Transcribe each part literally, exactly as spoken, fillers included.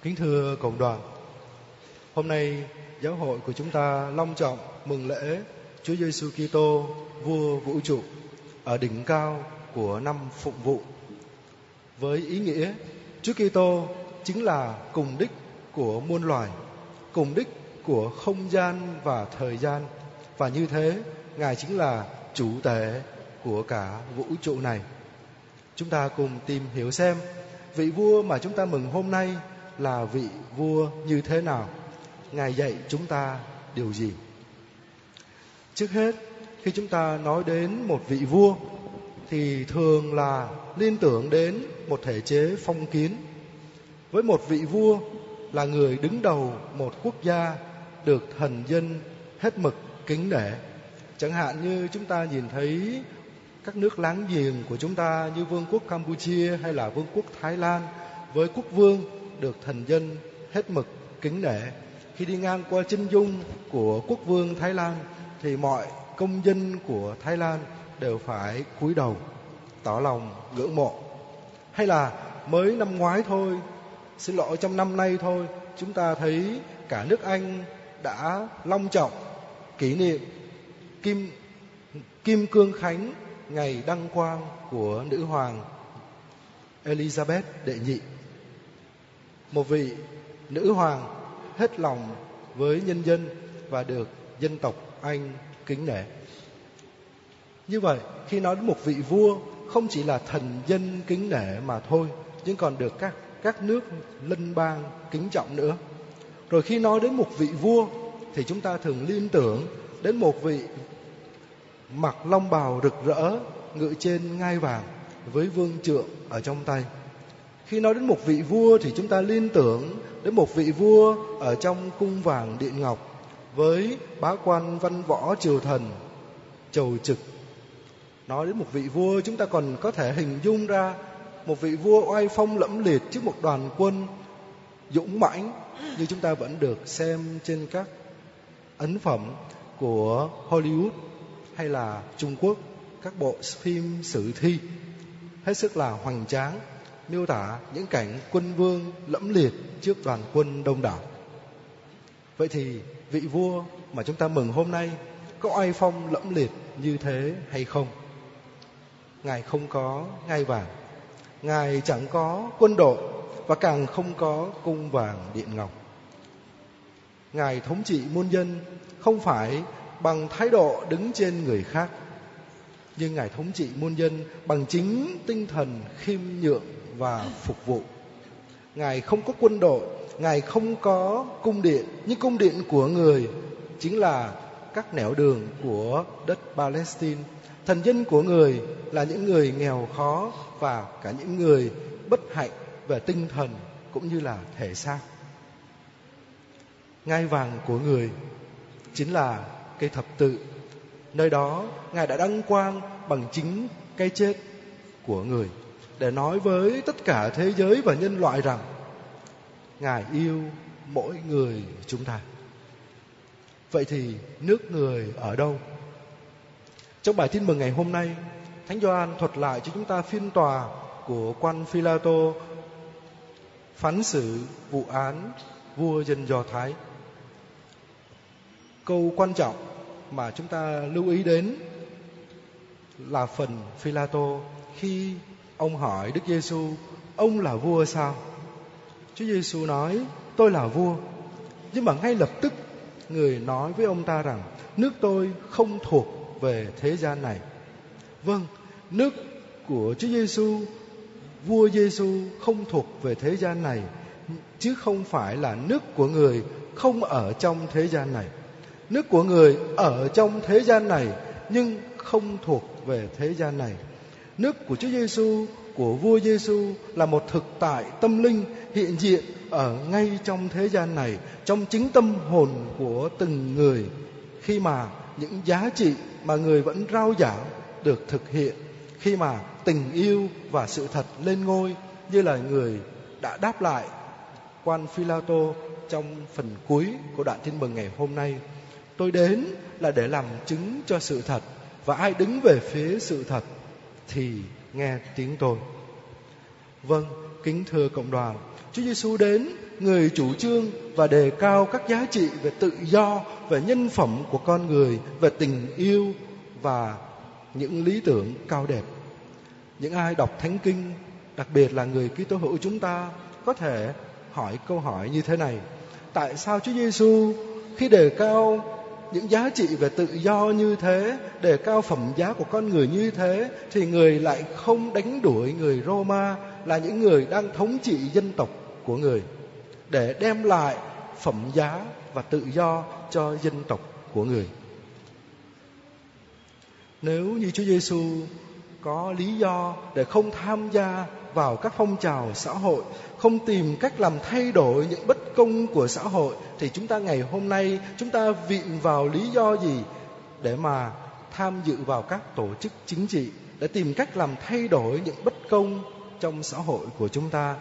Kính thưa cộng đoàn, hôm nay giáo hội của chúng ta long trọng mừng lễ Chúa Giêsu Kitô, Vua Vũ trụ ở đỉnh cao của năm phụng vụ. Với ý nghĩa Chúa Kitô chính là cùng đích của muôn loài, cùng đích của không gian và thời gian, và như thế Ngài chính là chủ tể của cả vũ trụ này. Chúng ta cùng tìm hiểu xem vị vua mà chúng ta mừng hôm nay là vị vua như thế nào, Ngài dạy chúng ta điều gì. Trước hết, khi chúng ta nói đến một vị vua thì thường là liên tưởng đến một thể chế phong kiến. Với một vị vua là người đứng đầu một quốc gia được thần dân hết mực kính nể. Chẳng hạn như chúng ta nhìn thấy các nước láng giềng của chúng ta như Vương quốc Campuchia hay là Vương quốc Thái Lan, với quốc vương được thần dân hết mực kính nể. Khi đi ngang qua chân dung của quốc vương Thái Lan thì mọi công dân của Thái Lan đều phải cúi đầu tỏ lòng ngưỡng mộ. Hay là mới năm ngoái thôi, xin lỗi trong năm nay thôi, chúng ta thấy cả nước Anh đã long trọng kỷ niệm kim kim cương khánh ngày đăng quang của nữ hoàng Elizabeth đệ nhị, một vị nữ hoàng hết lòng với nhân dân và được dân tộc Anh kính nể. Như vậy, khi nói đến một vị vua, không chỉ là thần dân kính nể mà thôi, nhưng còn được các các nước lân bang kính trọng nữa. Rồi khi nói đến một vị vua thì chúng ta thường liên tưởng đến một vị mặc long bào rực rỡ, ngự trên ngai vàng với vương trượng ở trong tay. Khi nói đến một vị vua thì chúng ta liên tưởng đến một vị vua ở trong cung vàng điện ngọc với bá quan văn võ triều thần chầu trực. Nói đến một vị vua, chúng ta còn có thể hình dung ra một vị vua oai phong lẫm liệt trước một đoàn quân dũng mãnh như chúng ta vẫn được xem trên các ấn phẩm của Hollywood hay là Trung Quốc, các bộ phim sử thi hết sức là hoành tráng, miêu tả những cảnh quân vương lẫm liệt trước đoàn quân đông đảo. Vậy thì vị vua mà chúng ta mừng hôm nay có oai phong lẫm liệt như thế hay không? Ngài không có ngai vàng, Ngài chẳng có quân đội và càng không có cung vàng điện ngọc. Ngài thống trị muôn dân không phải bằng thái độ đứng trên người khác, nhưng Ngài thống trị muôn dân bằng chính tinh thần khiêm nhượng và phục vụ. Ngài không có quân đội, Ngài không có cung điện, nhưng cung điện của người chính là các nẻo đường của đất Palestine. Thần dân của người là những người nghèo khó và cả những người bất hạnh về tinh thần cũng như là thể xác. Ngai vàng của người chính là cây thập tự. Nơi đó Ngài đã đăng quang bằng chính cái chết của người, để nói với tất cả thế giới và nhân loại rằng Ngài yêu mỗi người chúng ta. Vậy thì nước người ở đâu? Trong bài tin mừng ngày hôm nay, Thánh Gioan thuật lại cho chúng ta phiên tòa của quan Phi-la-tô phán xử vụ án vua dân Do Thái. Câu quan trọng mà chúng ta lưu ý đến là phần Phi-la-tô khi ông hỏi Đức Giêsu: ông là vua sao? Chúa Giêsu nói: tôi là vua. Nhưng mà ngay lập tức người nói với ông ta rằng: nước tôi không thuộc về thế gian này. Vâng, nước của Chúa Giêsu, vua Giêsu không thuộc về thế gian này, chứ không phải là nước của người không ở trong thế gian này. Nước của người ở trong thế gian này nhưng không thuộc về thế gian này. Nước của Chúa Giêsu, của vua Giêsu là một thực tại tâm linh hiện diện ở ngay trong thế gian này, trong chính tâm hồn của từng người, khi mà những giá trị mà người vẫn rao giảng được thực hiện, khi mà tình yêu và sự thật lên ngôi, như là người đã đáp lại quan Phi-la-tô trong phần cuối của đoạn tin mừng ngày hôm nay: tôi đến là để làm chứng cho sự thật, và ai đứng về phía sự thật thì nghe tiếng tôi. Vâng, kính thưa cộng đoàn, Chúa Giêsu đến, người chủ trương và đề cao các giá trị về tự do, về nhân phẩm của con người, về tình yêu và những lý tưởng cao đẹp. Những ai đọc Thánh Kinh, đặc biệt là người Kitô hữu chúng ta, có thể hỏi câu hỏi như thế này: tại sao Chúa Giêsu khi đề cao những giá trị về tự do như thế, đề cao phẩm giá của con người như thế, thì người lại không đánh đuổi người Roma, là những người đang thống trị dân tộc của người, để đem lại phẩm giá và tự do cho dân tộc của người? Nếu như Chúa Giêsu có lý do để không tham gia vào các phong trào xã hội, không tìm cách làm thay đổi những bất công của xã hội, thì chúng ta ngày hôm nay chúng ta vịn vào lý do gì để mà tham dự vào các tổ chức chính trị, để tìm cách làm thay đổi những bất công trong xã hội của chúng ta?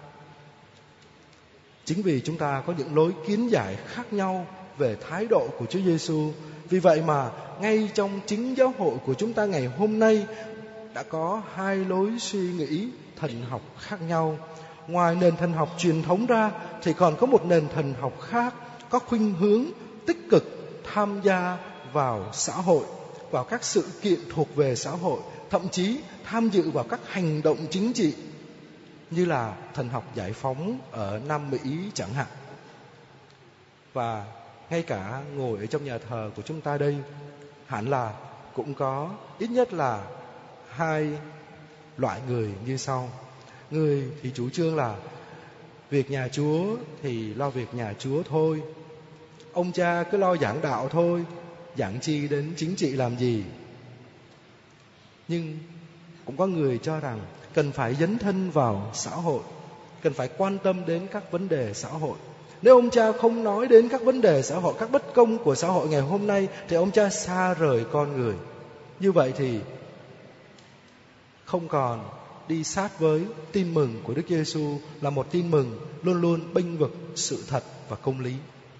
Chính vì chúng ta có những lối kiến giải khác nhau về thái độ của Chúa Giêsu. Vì vậy mà ngay trong chính giáo hội của chúng ta ngày hôm nay đã có hai lối suy nghĩ thần học khác nhau. Ngoài nền thần học truyền thống ra thì còn có một nền thần học khác có khuynh hướng tích cực tham gia vào xã hội, vào các sự kiện thuộc về xã hội, thậm chí tham dự vào các hành động chính trị, như là thần học giải phóng ở Nam Mỹ chẳng hạn. Và ngay cả ngồi ở trong nhà thờ của chúng ta đây, hẳn là cũng có ít nhất là hai loại người như sau. Người thì chủ trương là việc nhà Chúa thì lo việc nhà Chúa thôi, ông cha cứ lo giảng đạo thôi, giảng chi đến chính trị làm gì. Nhưng cũng có người cho rằng cần phải dấn thân vào xã hội, cần phải quan tâm đến các vấn đề xã hội. Nếu ông cha không nói đến các vấn đề xã hội, các bất công của xã hội ngày hôm nay, thì ông cha xa rời con người. Như vậy thì không còn đi sát với tin mừng của Đức Giêsu, là một tin mừng luôn luôn bênh vực sự thật và công lý.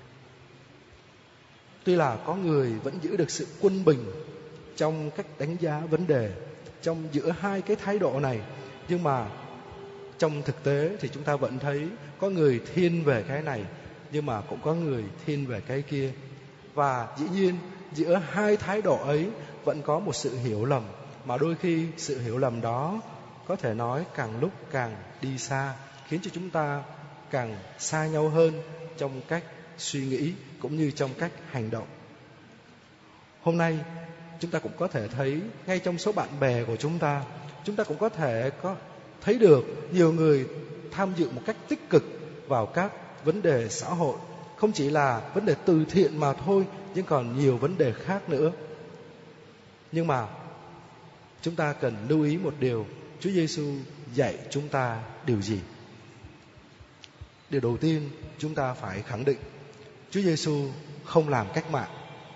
Tuy là có người vẫn giữ được sự quân bình trong cách đánh giá vấn đề, trong giữa hai cái thái độ này, nhưng mà trong thực tế thì chúng ta vẫn thấy có người thiên về cái này, nhưng mà cũng có người thiên về cái kia. Và dĩ nhiên giữa hai thái độ ấy vẫn có một sự hiểu lầm, mà đôi khi sự hiểu lầm đó có thể nói càng lúc càng đi xa, khiến cho chúng ta càng xa nhau hơn trong cách suy nghĩ cũng như trong cách hành động. Hôm nay chúng ta cũng có thể thấy ngay trong số bạn bè của chúng ta, chúng ta cũng có thể có thấy được nhiều người tham dự một cách tích cực vào các vấn đề xã hội, không chỉ là vấn đề từ thiện mà thôi, nhưng còn nhiều vấn đề khác nữa. Nhưng mà chúng ta cần lưu ý một điều, Chúa Giêsu dạy chúng ta điều gì? Điều đầu tiên chúng ta phải khẳng định, Chúa Giêsu không làm cách mạng.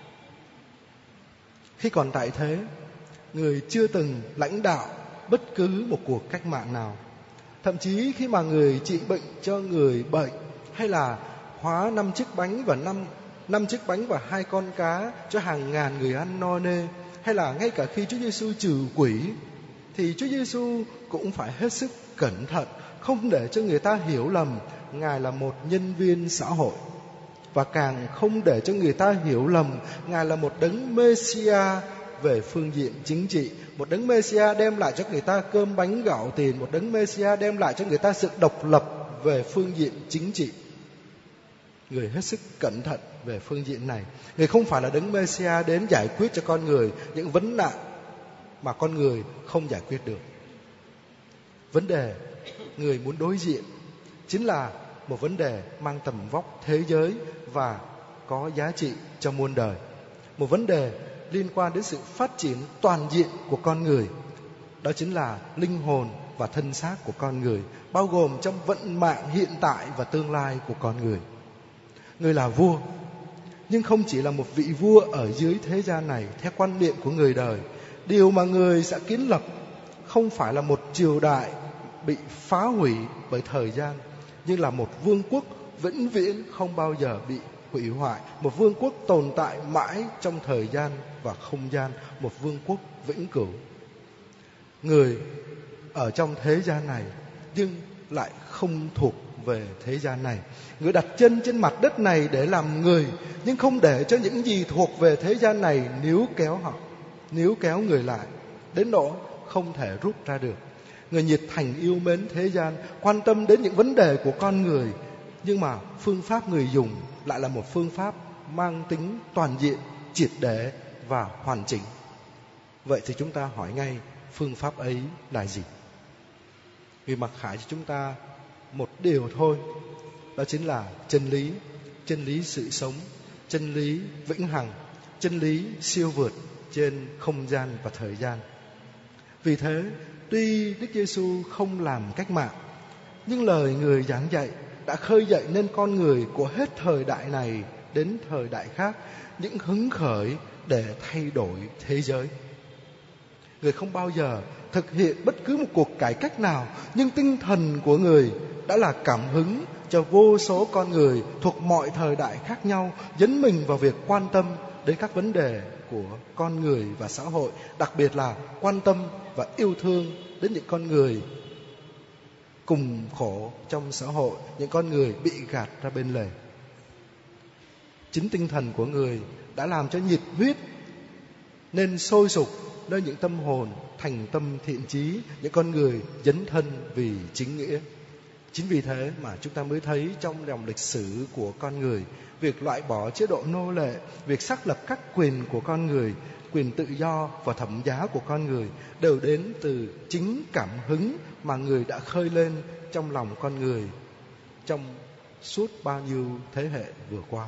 Khi còn tại thế, người chưa từng lãnh đạo bất cứ một cuộc cách mạng nào. Thậm chí khi mà người trị bệnh cho người bệnh, hay là hóa năm chiếc bánh và năm năm chiếc bánh và hai con cá cho hàng ngàn người ăn no nê, hay là ngay cả khi Chúa Giêsu trừ quỷ, thì Chúa Giêsu cũng phải hết sức cẩn thận, không để cho người ta hiểu lầm Ngài là một nhân viên xã hội, và càng không để cho người ta hiểu lầm Ngài là một đấng Mê-si-a về phương diện chính trị, một đấng Mê-si-a đem lại cho người ta cơm bánh gạo tiền, một đấng Mê-si-a đem lại cho người ta sự độc lập về phương diện chính trị. Người hết sức cẩn thận về phương diện này. Người không phải là đấng Mê-si-a đến giải quyết cho con người những vấn nạn mà con người không giải quyết được. Vấn đề người muốn đối diện chính là một vấn đề mang tầm vóc thế giới và có giá trị cho muôn đời. Một vấn đề liên quan đến sự phát triển toàn diện của con người. Đó chính là linh hồn và thân xác của con người, bao gồm trong vận mạng hiện tại và tương lai của con người. Người là vua, nhưng không chỉ là một vị vua ở dưới thế gian này theo quan niệm của người đời. Điều mà người sẽ kiến lập không phải là một triều đại bị phá hủy bởi thời gian, nhưng là một vương quốc vĩnh viễn không bao giờ bị hủy hoại, một vương quốc tồn tại mãi trong thời gian và không gian, một vương quốc vĩnh cửu. Người ở trong thế gian này, nhưng lại không thuộc về thế gian này. Người đặt chân trên mặt đất này để làm người, nhưng không để cho những gì thuộc về thế gian này níu kéo họ, níu kéo người lại, đến nỗi không thể rút ra được. Người nhiệt thành yêu mến thế gian, quan tâm đến những vấn đề của con người, nhưng mà phương pháp người dùng lại là một phương pháp mang tính toàn diện, triệt để và hoàn chỉnh. Vậy thì chúng ta hỏi ngay, phương pháp ấy là gì? Người mặc khải cho chúng ta một điều thôi, đó chính là chân lý, chân lý sự sống, chân lý vĩnh hằng, chân lý siêu vượt trên không gian và thời gian. Vì thế, tuy Đức Giêsu không làm cách mạng, nhưng lời người giảng dạy đã khơi dậy nên con người của hết thời đại này đến thời đại khác những hứng khởi để thay đổi thế giới. Người không bao giờ thực hiện bất cứ một cuộc cải cách nào, nhưng tinh thần của người đã là cảm hứng cho vô số con người thuộc mọi thời đại khác nhau dấn mình vào việc quan tâm đến các vấn đề của con người và xã hội, đặc biệt là quan tâm và yêu thương đến những con người cùng khổ trong xã hội, những con người bị gạt ra bên lề. Chính tinh thần của người đã làm cho nhiệt huyết nên sôi sục nơi những tâm hồn thành tâm thiện chí, những con người dấn thân vì chính nghĩa. Chính vì thế mà chúng ta mới thấy trong dòng lịch sử của con người, việc loại bỏ chế độ nô lệ, việc xác lập các quyền của con người, quyền tự do và thẩm giá của con người đều đến từ chính cảm hứng mà người đã khơi lên trong lòng con người trong suốt bao nhiêu thế hệ vừa qua.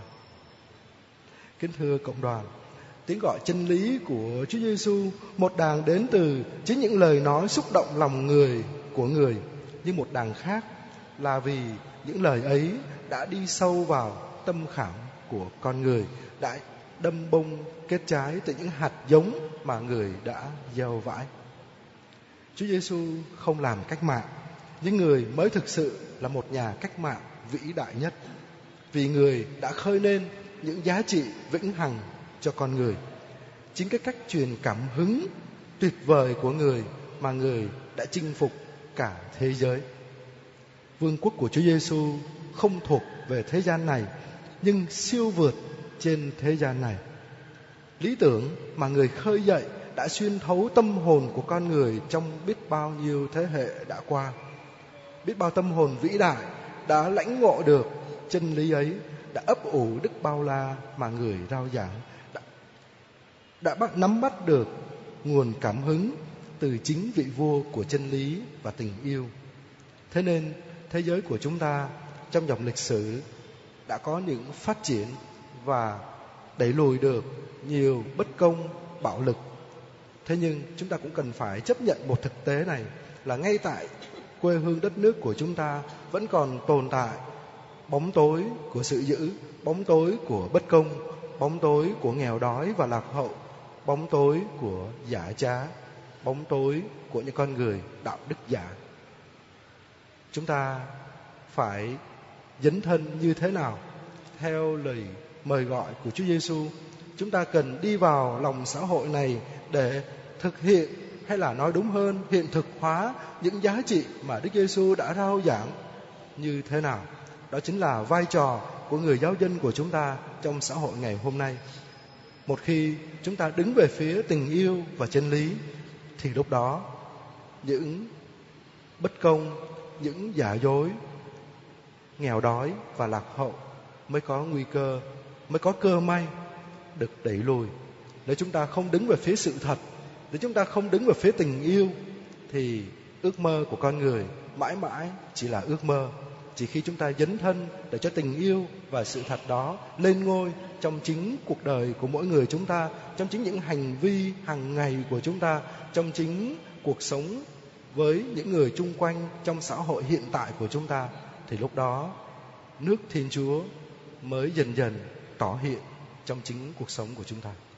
Kính thưa cộng đoàn, tiếng gọi chân lý của Chúa Giêsu một đàng đến từ chính những lời nói xúc động lòng người của người, nhưng một đàng khác là vì những lời ấy đã đi sâu vào tâm khảm của con người, đã đâm bông kết trái từ những hạt giống mà người đã gieo vãi. Chúa Giêsu không làm cách mạng, nhưng người mới thực sự là một nhà cách mạng vĩ đại nhất, vì người đã khơi lên những giá trị vĩnh hằng cho con người. Chính cái cách truyền cảm hứng tuyệt vời của người mà người đã chinh phục cả thế giới. Vương quốc của Chúa Giêsu không thuộc về thế gian này, nhưng siêu vượt trên thế gian này. Lý tưởng mà người khơi dậy đã xuyên thấu tâm hồn của con người trong biết bao nhiêu thế hệ đã qua. Biết bao tâm hồn vĩ đại đã lãnh ngộ được chân lý ấy, đã ấp ủ đức bao la mà người rao giảng, đã, đã bắt nắm bắt được nguồn cảm hứng từ chính vị vua của chân lý và tình yêu. Thế nên thế giới của chúng ta trong dòng lịch sử đã có những phát triển và đẩy lùi được nhiều bất công, bạo lực. Thế nhưng chúng ta cũng cần phải chấp nhận một thực tế này, là ngay tại quê hương đất nước của chúng ta vẫn còn tồn tại bóng tối của sự dữ, bóng tối của bất công, bóng tối của nghèo đói và lạc hậu, bóng tối của giả trá, bóng tối của những con người đạo đức giả. Chúng ta phải dấn thân như thế nào theo lời mời gọi của Chúa Giêsu? Chúng ta cần đi vào lòng xã hội này để thực hiện, hay là nói đúng hơn, hiện thực hóa những giá trị mà Đức Giêsu đã rao giảng như thế nào? Đó chính là vai trò của người giáo dân của chúng ta trong xã hội ngày hôm nay. Một khi chúng ta đứng về phía tình yêu và chân lý, thì lúc đó những bất công, những giả dối, nghèo đói và lạc hậu mới có nguy cơ, mới có cơ may được đẩy lùi. Nếu chúng ta không đứng về phía sự thật, nếu chúng ta không đứng về phía tình yêu, thì ước mơ của con người mãi mãi chỉ là ước mơ. Chỉ khi chúng ta dấn thân để cho tình yêu và sự thật đó lên ngôi trong chính cuộc đời của mỗi người chúng ta, trong chính những hành vi hàng ngày của chúng ta, trong chính cuộc sống với những người chung quanh trong xã hội hiện tại của chúng ta, thì lúc đó nước Thiên Chúa mới dần dần tỏ hiện trong chính cuộc sống của chúng ta.